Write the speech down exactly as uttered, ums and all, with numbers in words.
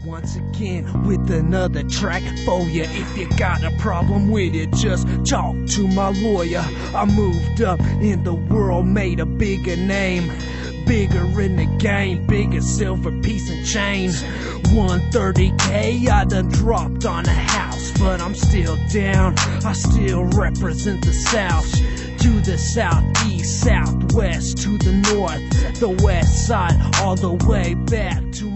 once again with another track for ya. If you got a problem with it, just talk to my lawyer. I moved up in the world, made a bigger name, bigger in the game, bigger silver piece and chain. one thirty K I done dropped on a house, but I'm still down, I still represent the South. To the southeast, southwest, to the north, the west side, all the way back to